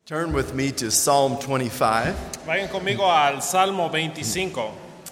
Turn with me to Psalm 25. Vayan conmigo al Salmo 25.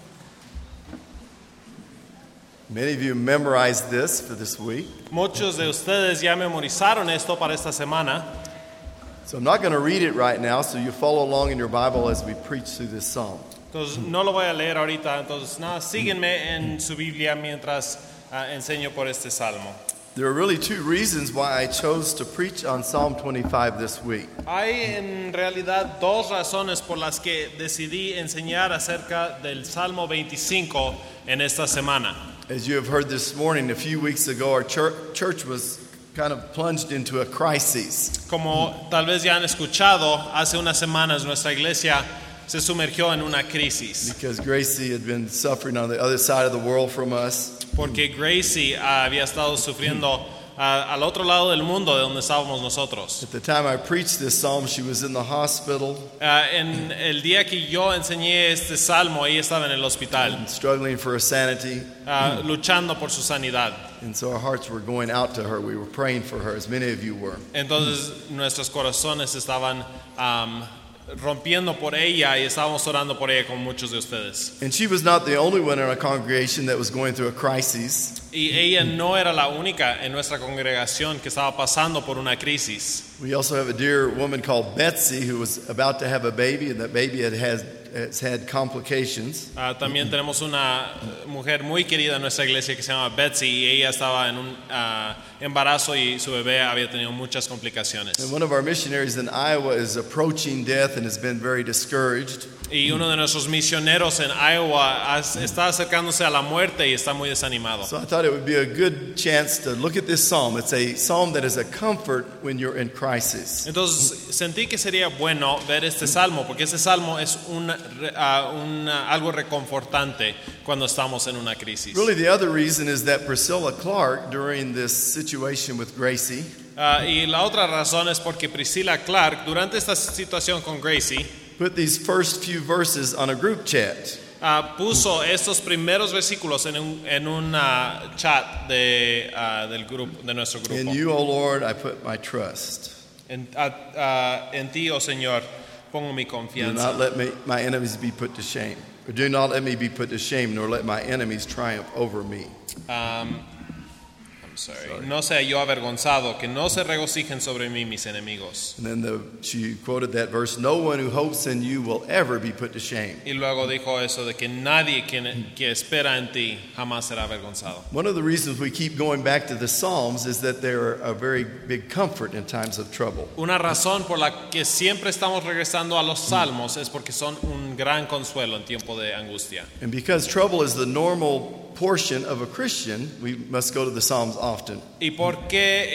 Many of you memorized this for this week. Muchos de ustedes ya memorizaron esto para esta semana. So I'm not going to read it right now, so you follow along in your Bible as we preach through this psalm. Entonces no lo voy a leer ahorita. Entonces nada, síguenme en su Biblia mientras enseño por este salmo. There are really two reasons why I chose to preach on Psalm 25 this week. Hay en realidad dos razones por las que decidí enseñar acerca del Salmo 25 en esta semana. As you have heard this morning, a few weeks ago, our church was kind of plunged into a crisis. Como tal vez ya han escuchado, hace unas semanas nuestra iglesia se sumergió en una crisis. Because Gracie had been suffering on the other side of the world from us. Porque Gracie había estado sufriendo al otro lado del mundo de donde estábamos nosotros. At the time I preached this psalm, she was in the hospital. En el día que yo enseñé este salmo, ella estaba en el hospital, Struggling for her sanity. luchando por su sanidad. And so our hearts were going out to her. We were praying for her, as many of you were. Entonces nuestros corazones estaban rompiendo por ella y estábamos orando por ella con muchos de ustedes. And she was not the only one in our congregation that was going through a crisis. Y ella no era la única en nuestra congregación que estaba pasando por una crisis. We also have a dear woman called Betsy who was about to have a baby, and that baby has had complications. También tenemos una mujer muy querida en nuestra iglesia que se llama Betsy y ella estaba en un embarazo y su bebé había tenido muchas complicaciones. And one of our missionaries in Iowa is approaching death and has been very discouraged. Y uno de nuestros misioneros en Iowa está acercándose a la muerte y está muy desanimado. So I thought it would be a good chance to look at this psalm. It's a psalm that is a comfort when you're in crisis. Entonces sentí que sería bueno ver este salmo porque este salmo es algo reconfortante cuando estamos en una crisis. Really, the other reason is that Priscilla Clark, during this situation with Gracie, Y la otra razón es porque Priscilla Clark, durante esta situación con Gracie, put these first few verses on a group chat. puso estos primeros versículos en un chat del grupo, de nuestro grupo. In you, O Lord, I put my trust. En ti, oh Señor, pongo mi Do confianza. not let my enemies be put to shame. Or do not let me be put to shame, nor let my enemies triumph over me. No sea yo avergonzado, que no se regocijen sobre mí mis enemigos. And then she quoted that verse, no one who hopes in you will ever be put to shame. Y luego dijo eso de que nadie que espera en ti jamás será avergonzado. One of the reasons we keep going back to the Psalms is that they're a very big comfort in times of trouble. Una razón por la que siempre estamos regresando a los salmos es porque son un gran consuelo en tiempo de angustia. And because trouble is the normal portion of a Christian, we must go to the Psalms often. Y porque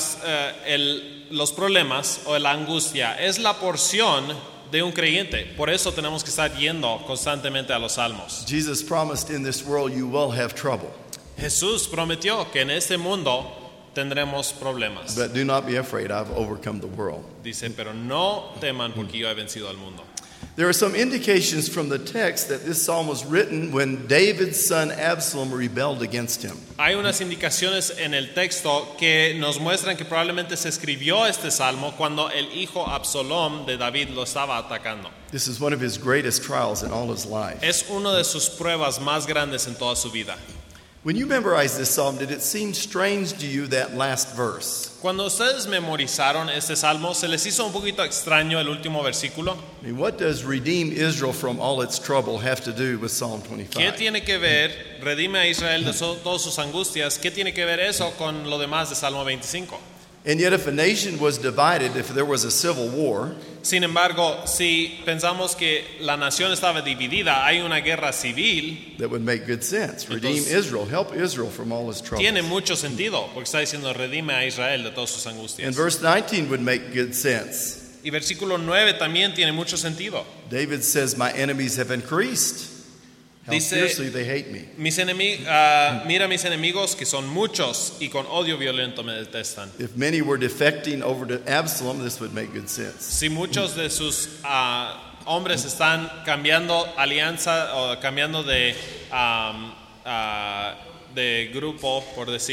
los problemas o la angustia es la porción de un creyente, por eso tenemos que estar yendo constantemente a los salmos. Jesus promised in this world you will have trouble. Jesús prometió que en este mundo tendremos problemas. But do not be afraid, I've overcome the world. Dice, pero no teman porque yo he vencido al mundo. There are some indications from the text that this psalm was written when David's son Absalom rebelled against him. Hay unas indicaciones en el texto que nos muestran que probablemente se escribió este salmo cuando el hijo Absalom de David lo estaba atacando. This is one of his greatest trials in all his life. Es una de sus pruebas más grandes en toda su vida. When you memorized this psalm, did it seem strange to you that last verse? Cuando ustedes memorizaron este salmo, ¿se les hizo un poquito extraño el último versículo? I mean, what does redeem Israel from all its trouble have to do with Psalm ¿Qué 25? tiene que ver, redime a Israel de todas sus angustias, qué tiene que ver eso con lo demás de Salmo 25? And yet if a nation was divided, if there was a civil war, Sin embargo, si pensamos que la nación estaba dividida, hay una guerra civil, that would make good sense. Redeem Entonces- Israel, help Israel from all its troubles. tiene mucho sentido, porque está diciendo redime a Israel de todas sus And angustias. verse 19 would make good sense. Y versículo 9 también tiene mucho sentido. David says, my enemies have increased. How Dice- fiercely they hate me. Mira mis enemigos que son muchos y con odio violento me detestan. If many were defecting over to Absalom, this would make good sense. Si muchos de sus hombres están cambiando alianza o cambiando de grupo, por decir,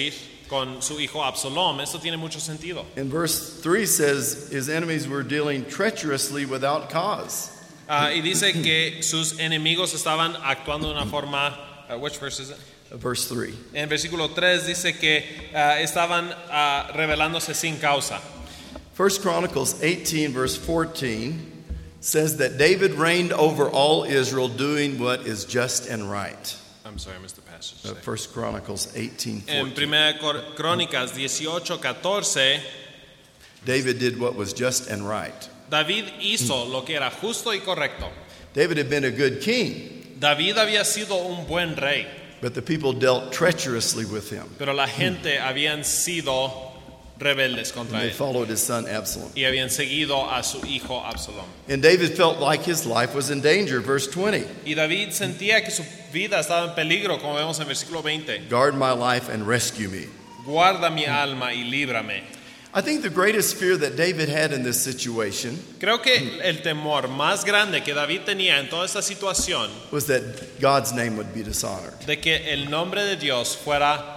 con su hijo Absalom. Esto tiene mucho sentido. And verse 3 says his enemies were dealing treacherously without cause. Y dice que sus enemigos estaban actuando de una forma. Which verse is it? Verse 3. En versículo 3 dice que estaban rebelándose sin causa. 1 Chronicles 18, verse 14 says that David reigned over all Israel doing what is just and right. I'm sorry, I missed the passage. 1 Chronicles 18, En 14. 1 Crónicas 18:14, David did what was just and right. David hizo lo que era justo y correcto. David had been a good king, David había sido un buen rey, but the people dealt treacherously with him. pero la gente habían sido rebeldes contra They él followed his son Absalom. y habían seguido a su hijo Absalom. And David felt like his life was in danger. Verse 20. Y David sentía que su vida estaba en peligro, como vemos en versículo 20. Guard my life and rescue me. Guarda mi alma y líbrame. I think the greatest fear that David had in this situation Creo que el temor más grande que David tenía en toda esta situación was that God's name would be dishonored. de que el nombre de Dios fuera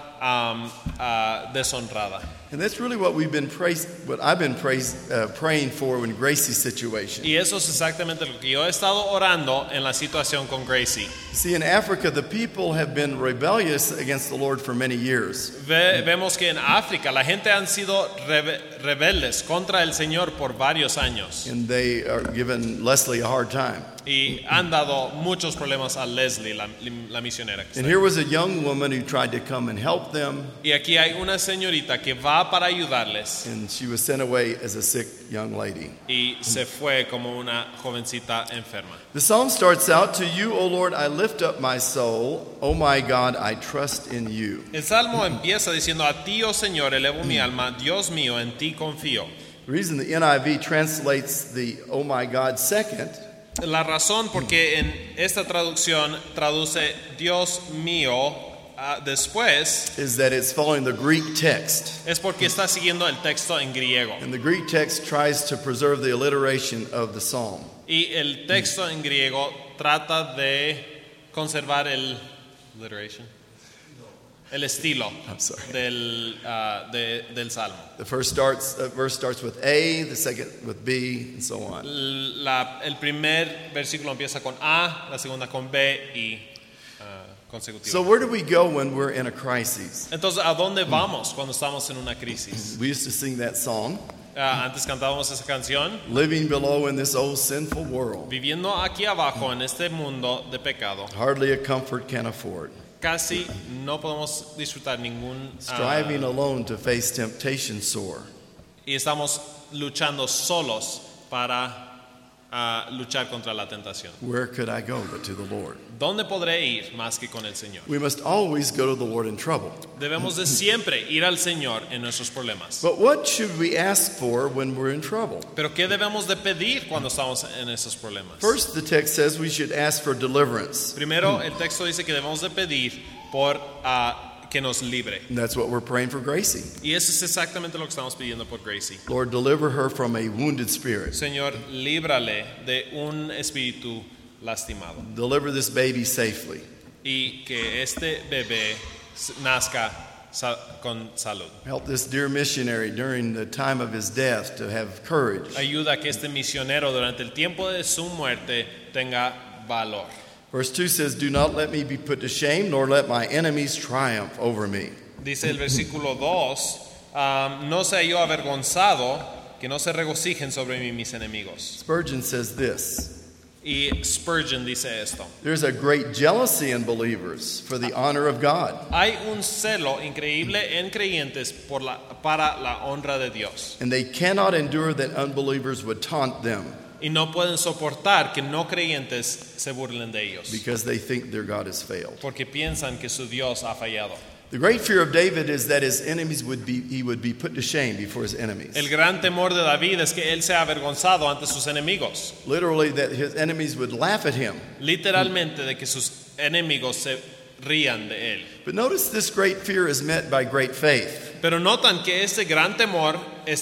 deshonrada. And that's really what I've been praying for in Gracie's situation. Y eso es exactamente lo que yo he estado orando en la situación con Gracie. See, in Africa, the people have been rebellious against the Lord for many years. Vemos que en África la gente han sido rebeldes contra el Señor por varios años And they are giving Leslie a hard time. y han dado muchos problemas a Leslie, la misionera. Que And está here was a young woman who tried to come and help them, Y aquí hay una señorita que va para ayudarles and she was sent away as a sick young lady. y se fue como una jovencita enferma. The psalm starts out, "To you, O Lord, I lift up my soul. O my God, I trust in you." El salmo empieza diciendo: a ti, oh Señor, elevo mi alma, Dios mío, en ti confío. The reason the NIV translates the "Oh my God" second La razón porque en esta traducción traduce Dios mío después is that it's following the Greek text. es porque está siguiendo el texto en griego. And the Greek text tries to preserve the alliteration of the psalm. Y el texto en griego trata de conservar el estilo I'm sorry. del salmo. The first verse starts with A, the second with B, and so on. El primer versículo empieza con A, la segunda con B y consecutivo. So where do we go when we're in a crisis? Entonces, ¿a dónde vamos cuando estamos en una crisis? We used to sing that song, Antes cantábamos esa canción, living below in this old sinful world. viviendo aquí abajo en este mundo de pecado. Hardly a comfort can afford. Casi no podemos disfrutar ningún Striving alone to face temptation sore. y estamos luchando solos para luchar contra la tentación. Where could I go but to the Lord? ¿Dónde podré ir más que con el Señor? We must always go to the Lord in trouble. Debemos de siempre ir al Señor en nuestros problemas. But what should we ask for when we're in trouble? Pero ¿qué debemos de pedir cuando estamos en esos problemas? First, the text says we should ask for deliverance. Primero, el texto dice que debemos de pedir por que nos libre. And that's what we're praying for Gracie. Y eso es exactamente lo que estamos pidiendo por Gracie. Lord, deliver her from a wounded spirit. Señor, líbrale de un espíritu lastimado Deliver this baby safely. y que este bebé nazca con salud. Help this dear missionary during the time of his death to have courage. Ayuda a que este misionero durante el tiempo de su muerte tenga valor. Verse 2 says, "Do not let me be put to shame, nor let my enemies triumph over me." Dice el versículo 2, no sea yo avergonzado, que no se regocijen sobre mí mis enemigos. Spurgeon says this, Y Spurgeon dice esto: "There's a great jealousy in believers for the honor of God. hay un celo increíble en creyentes para la honra de Dios. And they cannot endure that unbelievers would taunt them Y no pueden soportar que no creyentes se burlen de ellos, because they think their God has failed." porque piensan que su Dios ha fallado. The great fear of David is that his enemies would be put to shame before his enemies. El gran temor de David es que él sea avergonzado ante sus enemigos. Literally, that his enemies would laugh at him. Literalmente, de que sus enemigos se rían de él. But notice this great fear is met by great faith. Pero notan que este gran temor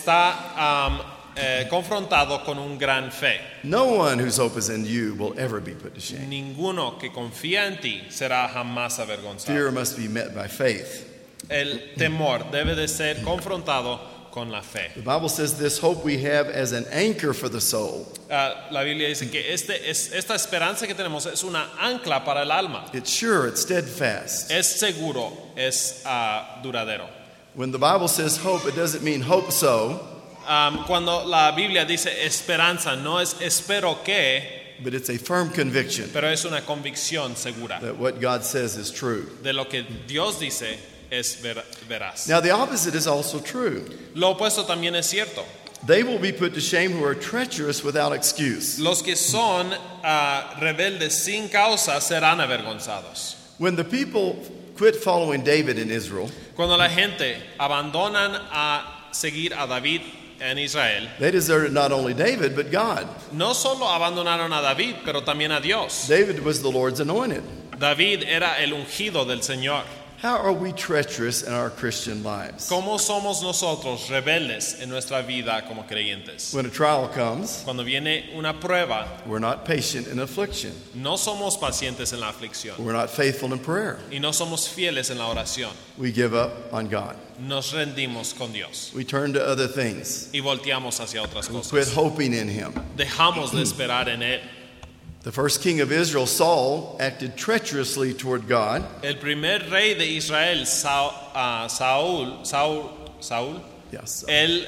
está confrontado con un gran fe. No one whose hope is in you will ever be put to shame. Ninguno que confía en ti será jamás avergonzado. Fear must be met by faith. El temor debe de ser confrontado con la fe. The Bible says this hope we have as an anchor for the soul. La Biblia dice que esta esperanza que tenemos es una ancla para el alma. It's sure, it's steadfast. Es seguro, es duradero. When the Bible says hope, it doesn't mean hope so, Cuando la Biblia dice esperanza, no es espero que, but it's a firm conviction pero es una convicción segura that what God says is true. de lo que Dios dice es veraz. Now, the opposite is also true. Lo opuesto también es cierto. They will be put to shame who are treacherous without excuse. Los que son rebeldes sin causa serán avergonzados. When the people quit following David in Israel, Cuando la gente abandonan a seguir a David en Israel, they deserted not only David, but God. no solo abandonaron a David, pero también a Dios. David was the Lord's anointed. David era el ungido del Señor. How are we treacherous in our Christian lives? ¿Cómo somos nosotros rebeldes en nuestra vida como creyentes? When a trial comes, Cuando viene una prueba, we're not patient in affliction. no somos pacientes en la aflicción We're not faithful in prayer. y no somos fieles en la oración. We give up on God. Nos rendimos con Dios We turn to other things. y volteamos hacia otras We quit cosas. hoping in Him. Dejamos de esperar en Él. The first king of Israel, Saul, acted treacherously toward God. El primer rey de Israel, Saúl, Yes. él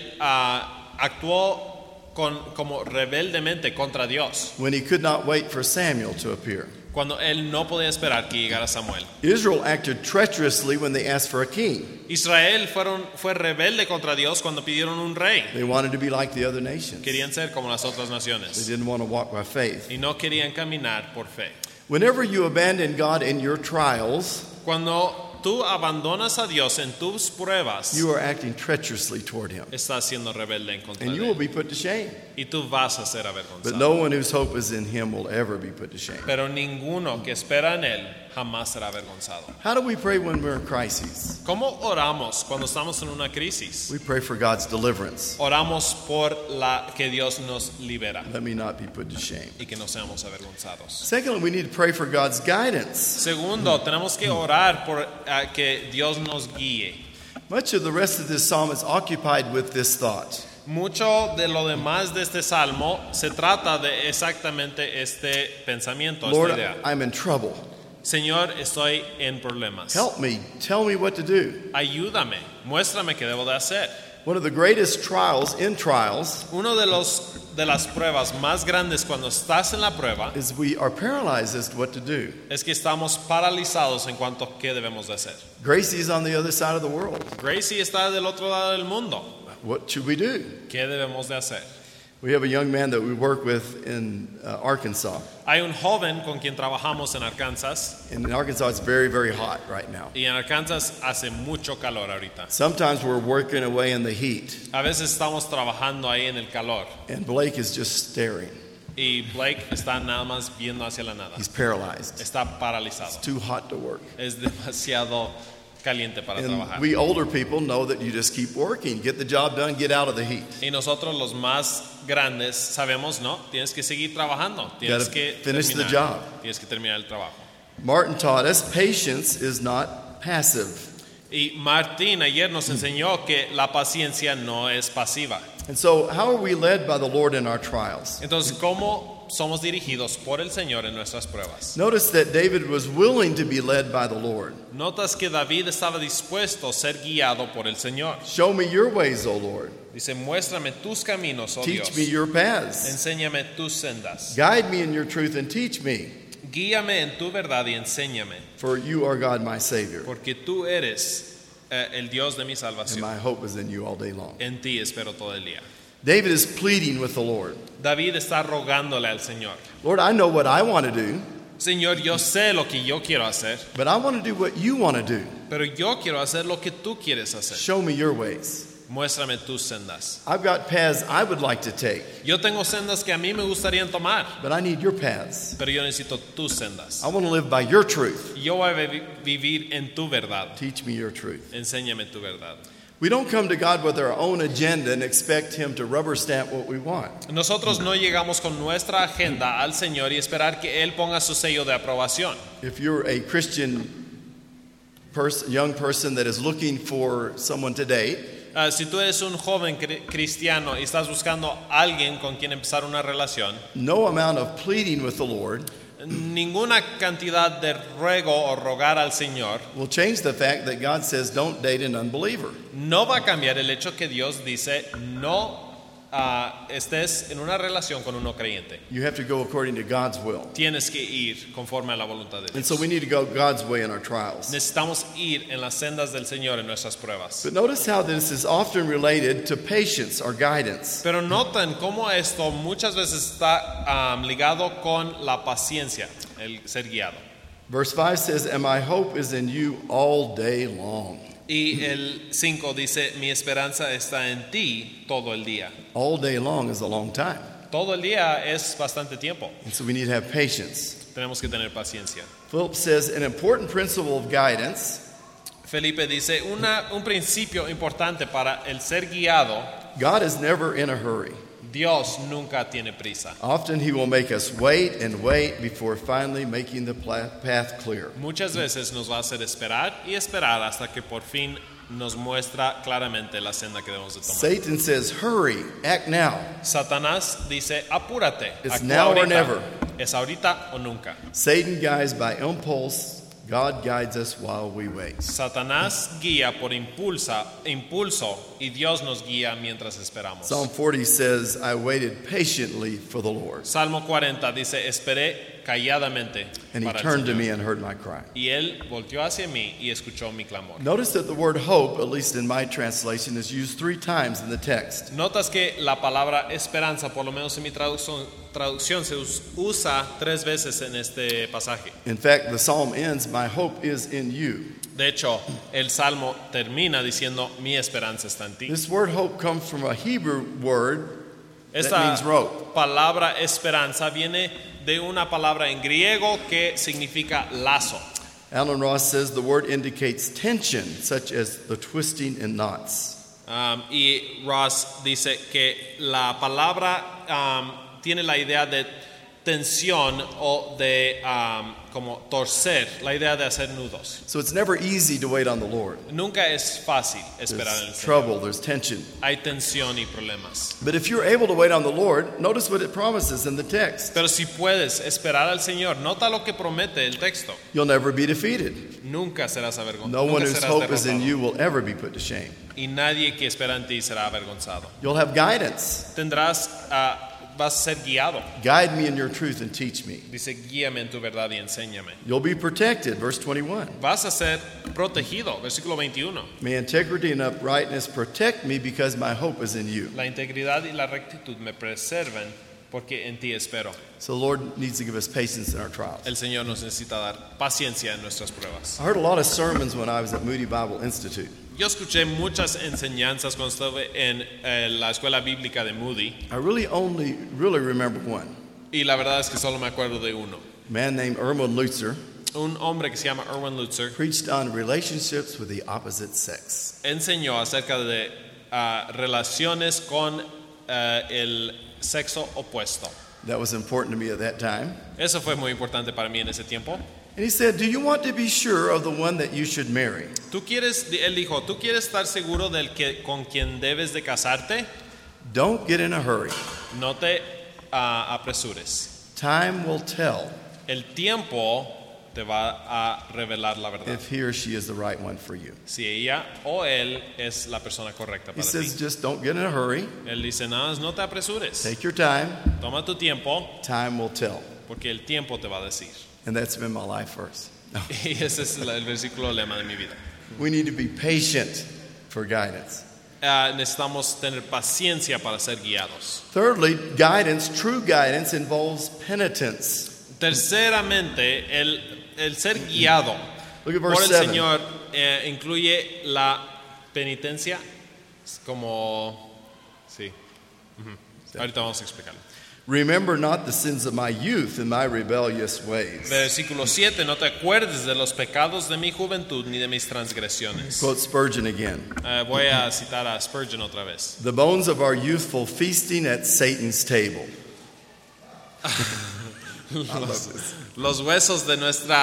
actuó como rebeldemente contra Dios When he could not wait for Samuel to appear. cuando él no podía esperar que llegara Samuel. Israel acted treacherously when they asked for a king. Israel fue rebelde contra Dios cuando pidieron un rey. They wanted to be like the other nations. They Querían ser como las otras naciones didn't want to walk by faith. y no querían caminar por fe. Whenever you abandon God in your trials, Cuando tú abandonas a Dios en tus pruebas, you are acting treacherously toward Him. estás siendo rebelde en contra And de you will él. be put to shame. Y tú vas a ser But avergonzado. no one whose hope is in Him will ever be put to shame. Pero ninguno que espera en él jamás será avergonzado. How do we pray when we're in crises? ¿Cómo oramos cuando estamos en una crisis? We pray for God's deliverance. Oramos por que Dios nos libera Let me not be put to shame. y que no seamos avergonzados. Secondly, we need to pray for God's guidance. Segundo, tenemos que orar por que Dios nos guíe. Much of the rest of this psalm is occupied with this thought. Mucho de lo demás de este salmo se trata de exactamente este pensamiento, Lord, esta idea. I'm in trouble. Señor, estoy en problemas. Help me. Tell me what to do. Ayúdame, muéstrame qué debo de hacer. One of the greatest trials in trials Uno de las pruebas más grandes cuando estás en la prueba is we are paralyzed as to what to do. es que estamos paralizados en cuanto a qué debemos de hacer. Gracie's on the other side of the world. Gracie está del otro lado del mundo. What should we do? ¿Qué debemos de hacer? We have a young man that we work with in Arkansas. Hay un joven con quien trabajamos en Arkansas In Arkansas, it's very, very hot right now. y en Arkansas hace mucho calor ahorita. Sometimes we're working away in the heat, A veces estamos trabajando ahí en el calor and Blake is just staring. y Blake está nada más viendo hacia la nada. He's paralyzed. Está paralizado. Too hot to work. Es demasiado caliente para And trabajar. we older people know that you just keep working, get the job done, get out of the heat. Y nosotros los más grandes sabemos, ¿no? Tienes que seguir trabajando, tienes Gotta que finish the terminar, job. tienes que terminar el trabajo. Martin taught us patience is not passive. Y Martín ayer nos enseñó que la paciencia no es pasiva. And so, how are we led by the Lord in our trials? Entonces, ¿cómo somos dirigidos por el Señor en nuestras pruebas? Notice that David was willing to be led by the Lord. Notas que David estaba dispuesto a ser guiado por el Señor. Show me your ways, O Lord. Dice, muéstrame tus caminos, oh Teach Dios. me your paths. Enséñame tus sendas. Guide me in your truth and teach me, Guíame en tu verdad y enséñame, for you are God, my Savior. porque tú eres el Dios de mi And salvación. my hope is in you all day long. En ti espero todo el día. David is pleading with the Lord. David está rogándole al Señor. Lord, I know what I want to do, Señor, yo sé lo que yo quiero hacer, but I want to do what you want to do. pero yo quiero hacer lo que tú quieres hacer. Show me your ways. Muéstrame tus sendas. I've got paths I would like to take, Yo tengo sendas que a mí me gustarían tomar, but I need your paths. pero yo necesito tus sendas. I want to live by your truth. Yo voy a vivir en tu verdad. Teach me your truth. Enséñame tu verdad. We don't come to God with our own agenda and expect Him to rubber stamp what we want. Nosotros no llegamos con nuestra agenda al Señor y esperar que Él ponga su sello de aprobación. If you're a Christian young person that is looking for someone to date, Si tú eres un joven cristiano y estás buscando a alguien con quien empezar una relación, no amount of pleading with the Lord ninguna cantidad de ruego o rogar al Señor will change the fact that God says don't date an unbeliever. no va a cambiar el hecho que Dios dice no estés en una relación con un no creyente. You have to go according to God's will. Tienes que ir conforme a la voluntad de And Dios. so we need to go God's way in our trials. Necesitamos ir en las sendas del Señor en nuestras pruebas. But notice how this is often related to patience or guidance. Pero noten cómo esto muchas veces está ligado con la paciencia, el ser guiado. Verse 5 says, and my hope is in you all day long. Y el 5 dice, mi esperanza está en ti todo el día. All day long is a long time. Todo el día es bastante tiempo. And so we need to have patience. Tenemos que tener paciencia. Philip says, an important principle of guidance, Felipe dice, un principio importante para el ser guiado, God is never in a hurry. Dios nunca tiene prisa. Often he will make us wait and wait before finally making the path clear. Muchas veces nos va a hacer esperar y esperar hasta que por fin nos muestra claramente la senda que debemos de tomar. Satan says, hurry, act now. Satanás dice, apúrate, It's actúa now or ahorita. never. Es ahorita o nunca. Satan guides by impulse. God guides us while we wait. Satanás guía por impulso y Dios nos guía mientras esperamos. Psalm 40 says, I waited patiently for the Lord. Salmo 40 dice, esperé calladamente And he para el turned to Señor. me and heard my cry. Y él volteó hacia mí y escuchó mi clamor. Notice that the word hope, at least in my translation, is used 3 times in the text. Notas que la palabra esperanza, por lo menos en mi traducción, se usa 3 veces en este pasaje. In fact, the psalm ends, my hope is in you. De hecho, el salmo termina diciendo, mi esperanza está en ti. This word hope comes from a Hebrew word that Esta means rope. palabra esperanza viene de una palabra en griego que significa lazo. Alan Ross says the word indicates tension, such as the twisting in knots. Y Ross dice que la palabra tiene la idea de tensión o de como torcer, la idea de hacer nudos. So it's never easy to wait on the Lord. Nunca es fácil esperar en el There's Señor. trouble, there's tension. Hay tensión y problemas. But if you're able to wait on the Lord, notice what it promises in the text. Pero si puedes esperar al Señor, nota lo que promete el texto. You'll never be defeated. Nunca serás avergonzado. No one Nunca whose serás hope is in derrotado. you will ever be put to shame. Y nadie que espera en ti será avergonzado. You'll have guidance. Vas a ser guiado. Guide me in your truth and teach me. Dice, guíame en tu verdad y enséñame. You'll be protected, verse 21. Vas a ser protegido, versículo 21. May integrity and uprightness protect me because my hope is in you. La integridad y la rectitud me preserven porque en ti espero. So the Lord needs to give us patience in our trials. El Señor nos necesita dar paciencia en nuestras pruebas. I heard a lot of sermons when I was at Moody Bible Institute. Yo escuché muchas enseñanzas cuando estuve en la escuela bíblica de Moody I really remember one. y la verdad es que solo me acuerdo de uno. A man named Erwin Lutzer Un hombre que se llama Erwin Lutzer preached on relationships with the opposite sex. enseñó acerca de relaciones con el sexo opuesto. That was important to me at that time. Eso fue muy importante para mí en ese tiempo. And he said, do you want to be sure of the one that you should marry? Él dijo, ¿tú quieres estar seguro del que con quien debes de casarte? Don't get in a hurry. No te apresures. Time will tell El tiempo te va a revelar la verdad. if he or she is the right one for you. Si ella o él es la persona correcta He para says, ti. just don't get in a hurry. Él dice, no te apresures. Take your time. Toma tu tiempo Time will tell. porque el tiempo te va a decir. And that's been my life verse. No. Y ese es el versículo lema de mi vida. We need to be patient for guidance. Necesitamos tener paciencia para ser guiados. Thirdly, true guidance involves penitence. Terceramente, el ser guiado Look at por verse el 7. Señor incluye la penitencia. Es como, sí. Ahorita vamos a explicarlo. Remember not the sins of my youth and my rebellious ways. Versículo 7, no te acuerdes de los pecados de mi juventud ni de mis transgresiones. Quote Spurgeon again. Voy a citar a Spurgeon otra vez. The bones of our youthful feasting at Satan's table. I love this. Los huesos de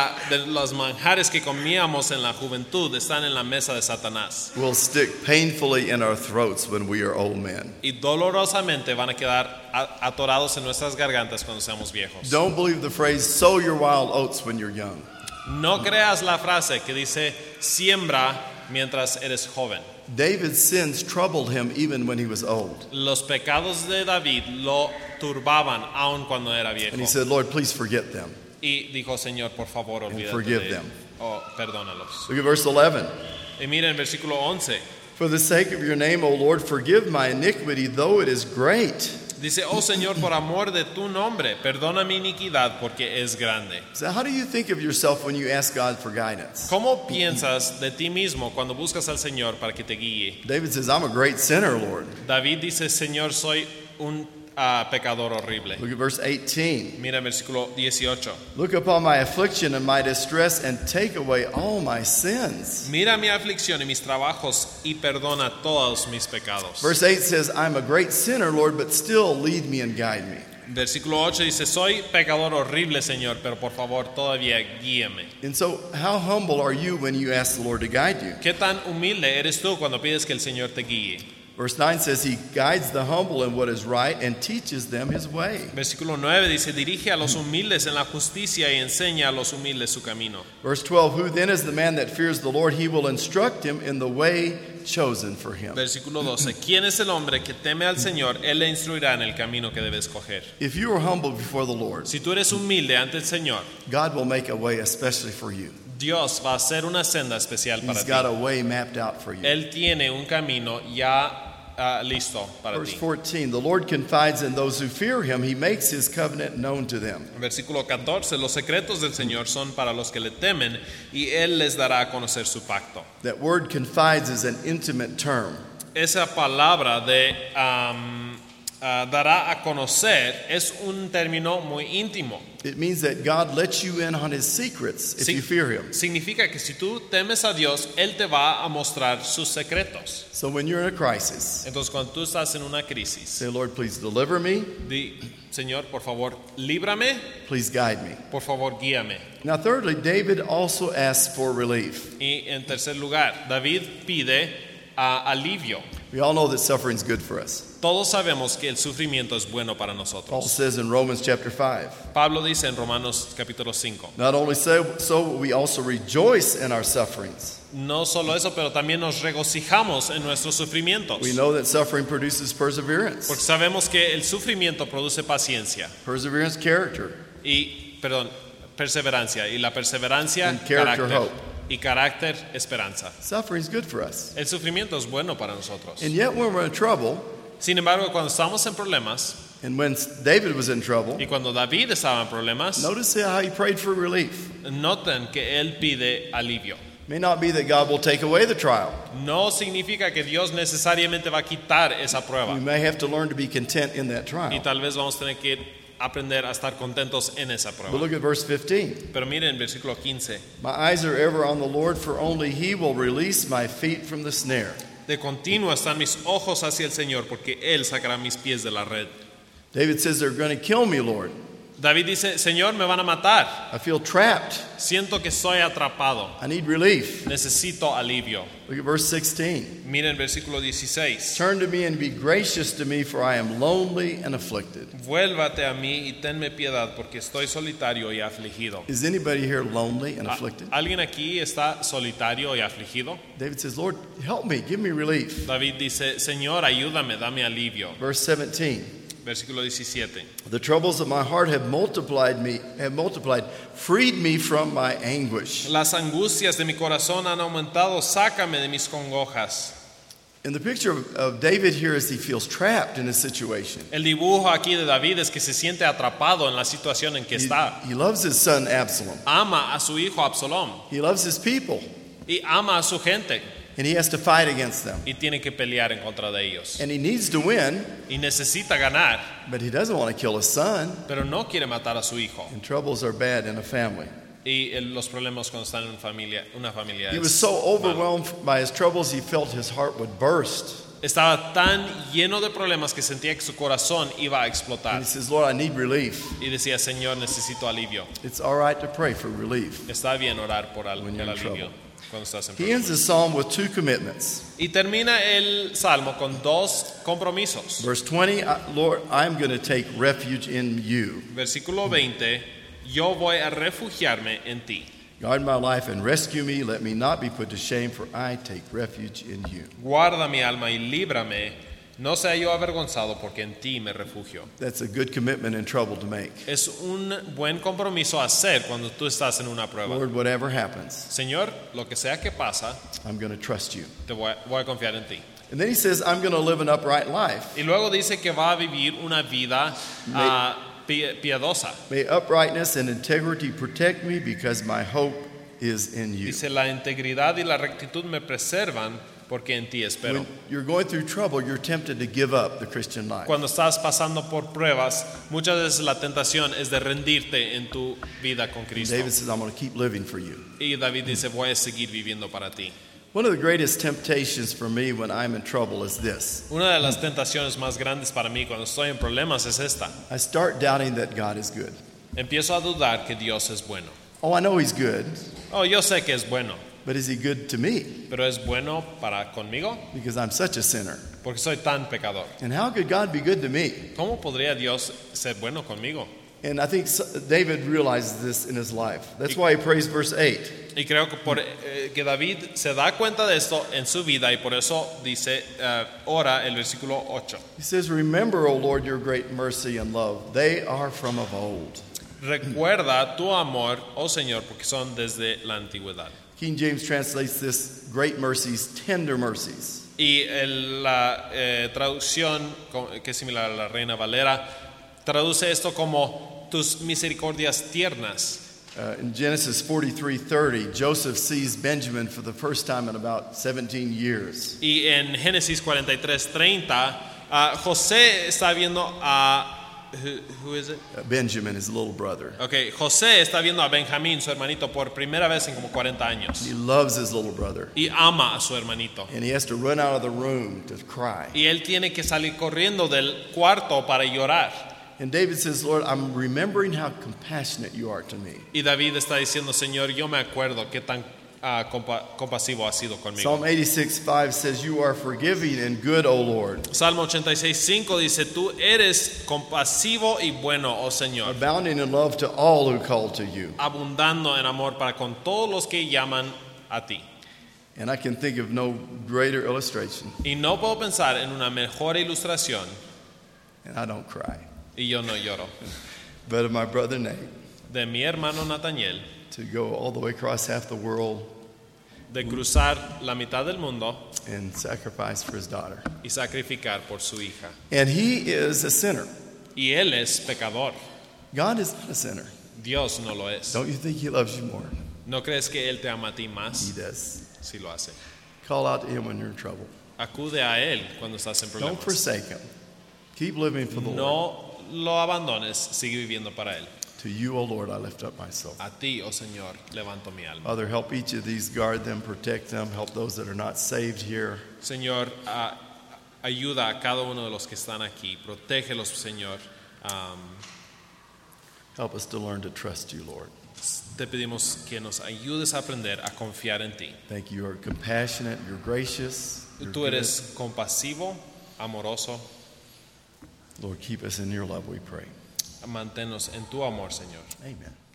los manjares que comíamos en la juventud están en la mesa de Satanás. Will stick painfully in our throats when we are old men. Y dolorosamente van a quedar atorados en nuestras gargantas cuando seamos viejos. Don't believe the phrase, sow your wild oats when you're young. No creas la frase que dice, siembra mientras eres joven. David's sins troubled him even when he was old. Los pecados de David lo turbaban aun cuando era viejo. And he said, Lord, please forget them. Y dijo, Señor, por favor, olvídate forgive de them. Oh, perdónalos. Look at verse 11. Y mira en versículo 11. For the sake of your name, O Lord, forgive my iniquity, though it is great. Dice, oh Señor, por amor de tu nombre, perdona mi iniquidad porque es grande. So how do you think of yourself when you ask God for guidance? ¿Cómo piensas de ti mismo cuando buscas al Señor para que te guíe? David says, I'm a great sinner, Lord. David dice, Señor, soy un pecador horrible. Look at verse 18. Mira el versículo 18. Look upon my affliction and my distress and take away all my sins. Mira mi aflicción y mis trabajos y perdona todos mis pecados. Verse 8 says, I'm a great sinner, Lord, but still lead me and guide me. Versículo 8 dice, soy pecador horrible, Señor, pero por favor todavía guíame. And so how humble are you when you ask the Lord to guide you? ¿Qué tan humilde eres tú cuando pides que el Señor te guíe? Verse 9 says, He guides the humble in what is right and teaches them His way. Versículo 9 dice, dirige a los humildes en la justicia y enseña a los humildes su camino. Verse 12, Who then is the man that fears the Lord? He will instruct him in the way chosen for him. Versículo 12, ¿quién es el hombre que teme al Señor? Él le instruirá en el camino que debe escoger. If you are humble before the Lord, Si tú eres humilde ante el Señor, God will make a way especially for you. Dios va a hacer una senda especial para He's ti. got a way mapped out for you. Él tiene un camino ya listo para Verse ti. 14, The Lord confides in those who fear Him. He makes His covenant known to them. Versículo 14, los secretos del Señor son para los que le temen y Él les dará a conocer su pacto. That word confides is an intimate term. Esa palabra de dará a conocer es un término muy íntimo. It means that God lets you in on His secrets if you fear Him. Significa que si tú temes a Dios, Él te va a mostrar sus secretos. So when you're in a crisis, Entonces cuando tú estás en una crisis, say, Lord, please deliver me. di, Señor, por favor, líbrame, Please guide me. por favor, guíame. Now, thirdly, David also asks for relief. Y en tercer lugar, David pide alivio. We all know that suffering is good for us. Todos sabemos que el sufrimiento es bueno para Paul nosotros. says in Romans chapter 5, Pablo dice en Romanos capítulo 5, not only so, we also rejoice in our sufferings. no solo eso, pero también nos regocijamos en nuestros sufrimientos. We know that suffering produces perseverance. Porque sabemos que el sufrimiento produce paciencia Perseverance, character. Perseverancia. Y la perseverancia, And character, carácter. hope. Y carácter, esperanza. Suffering is good for us. El sufrimiento es bueno para nosotros. And yet when we're in trouble, Sin embargo, cuando estamos en problemas, and when David was in trouble, y cuando David estaba en problemas, notice how he prayed for relief. noten que él pide alivio. It may not be that God will take away the trial. No significa que Dios necesariamente va a quitar esa prueba. We may have to learn to be content in that Y trial. tal vez vamos a tener que aprender a estar contentos en esa But prueba. look at verse 15. Pero miren el versículo 15. My eyes are ever on the Lord, for only He will release my feet from the snare. De continuo están mis ojos hacia el Señor, porque Él sacará mis pies de la red. David says, They're going to kill me, Lord. David dice, Señor, me van a matar. I feel trapped. Siento que soy atrapado. I need relief. Necesito alivio. Look at verse 16. Miren el versículo 16. Turn to me and be gracious to me, for I am lonely and afflicted. Vuélvate a mí y tenme piedad, porque estoy solitario y afligido. Is anybody here lonely and afflicted? ¿Alguien aquí está solitario y afligido? David says, Lord, help me, give me relief. David dice, Señor, ayúdame, dame alivio. Verse 17. Versículo 17. The troubles of my heart have multiplied, freed me from my anguish. Las angustias de mi corazón han aumentado, sácame de mis congojas. And the picture of David here is he feels trapped in a situation. El dibujo aquí de David es que se siente atrapado en la situación en que está. He loves his son Absalom. Ama a su hijo Absalom He loves his people. y ama a su gente And he has to fight against them. y tiene que pelear en contra de ellos. And he needs to win, Y necesita ganar, but he doesn't want to kill his son. pero no quiere matar a su hijo. And troubles are bad in a family. Y los problemas cuando están en una familia He was es so malo. overwhelmed by his troubles, he felt his heart would burst. Estaba tan lleno de problemas que sentía que su corazón iba a And explotar. he says, Lord, I need relief. Y decía, Señor, necesito alivio. It's all right to pray for relief. Está bien orar por el When you're in alivio trouble. cuando estás en He ends problemas. the psalm with two commitments. Y termina el salmo con dos compromisos. Verse 20, Lord, I'm going to take refuge in you. Versículo 20, yo voy a refugiarme en ti. Guard my life and rescue me. Let me not be put to shame, for I take refuge in you. Guarda mi alma y líbrame, no sea yo avergonzado porque en ti me refugio. That's a good commitment in trouble to make. Es un buen compromiso a hacer cuando tú estás en una prueba. Lord, whatever happens, Señor, lo que sea que pasa, I'm going to trust you. voy a confiar en ti. And then he says, I'm going to live an upright life. Y luego dice que va a vivir una vida piadosa. May uprightness and integrity protect me because my hope is in you. Dice, la integridad y la rectitud me preservan porque en ti espero. When you're going through trouble, you're tempted to give up the Christian life. Cuando estás pasando por pruebas, muchas veces la tentación es de rendirte en tu vida con Cristo. David says, I'm going to keep living for you. Y David dice, voy a seguir viviendo para ti. One of the greatest temptations for me when I'm in trouble is this. Una de las tentaciones más grandes para mí cuando estoy en problemas es esta. I start doubting that God is good. Empiezo a dudar que Dios es bueno. Oh, I know he's good, Oh, yo sé que es bueno, but is he good to me? pero es bueno para conmigo Because I'm such a sinner. porque soy tan pecador. And how could God be good to me? ¿Cómo podría Dios ser bueno conmigo? And I think David realizes this in his life. That's why he prays verse 8. Y creo que, que David se da cuenta de esto en su vida y por eso dice, ora el versículo 8. He says, remember, O Lord, your great mercy and love. They are from of old. Recuerda tu amor, oh Señor, porque son desde la antigüedad. King James translates this great mercies, tender mercies. Y la traducción, que es similar a la Reina Valera, traduce esto como tus misericordias tiernas. In Genesis 43:30, Joseph sees Benjamin for the first time in about 17 years. Y en Génesis 43:30, José está viendo a... Who is it? Benjamin, his little brother. Okay, José está viendo a Benjamín, su hermanito, por primera vez en como 40 años. He loves his little brother. Y ama a su hermanito. And he has to run out of the room to cry. Y él tiene que salir corriendo del cuarto para llorar. And David says, Lord, I'm remembering how compassionate you are to me. Y David está diciendo, Señor, yo me acuerdo qué tan compasivo has sido conmigo. Psalm 86:5 says, you are forgiving and good, O Lord, Salmo 86:5 dice, tú eres compasivo y bueno, oh Señor, abounding in love to all who call to you. abundando en amor para con todos los que llaman a ti. And I can think of no greater illustration, Y no puedo pensar en una mejor ilustración, and I don't cry, y yo no lloro, but of my brother Nate de mi hermano Nathaniel, to go all the way across half the world de cruzar la mitad del mundo and sacrifice for his daughter. y sacrificar por su hija. And he is a sinner. Y él es pecador. God is not a sinner. Dios no lo es. Don't you think he loves you more? ¿No crees que él te ama a ti He más? does. Sí lo hace. Call out to him when you're in trouble. Acude a él cuando estás en Don't problemas. forsake him. Keep living for the Lord. No lo abandones, sigue viviendo para él. To you, O Lord, I lift up my soul. A ti, oh Señor, levanto mi alma. Father, help each of these, guard them, protect them, help those that are not saved here. Señor, ayuda a cada uno de los que están aquí. Protégelos, Señor. Help us to learn to trust you, Lord. Te pedimos que nos ayudes a aprender a confiar en ti. Thank you. You are compassionate, you're gracious. You're Tú good. eres compasivo, amoroso. Lord, keep us in your love, we pray. Manténnos en tu amor, Señor. Amen.